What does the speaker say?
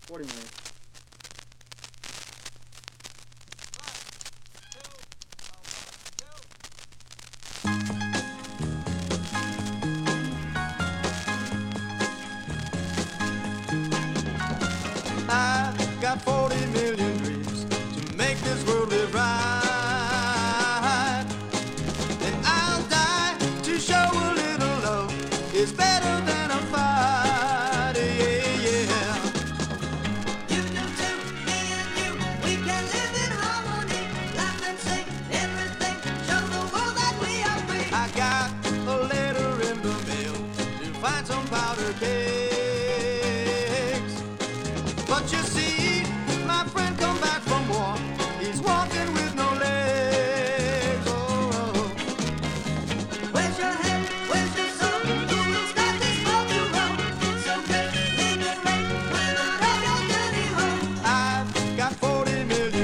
accordingly. I've got 40 million dreams to make this world live right. And I'll die to show a little love is better than a fight. Yeah, yeah. You do too, me and you, we can live in harmony, laugh and sing, everything, show the world that we are free. I got a letter in the mail to find some powder cakes. But you see,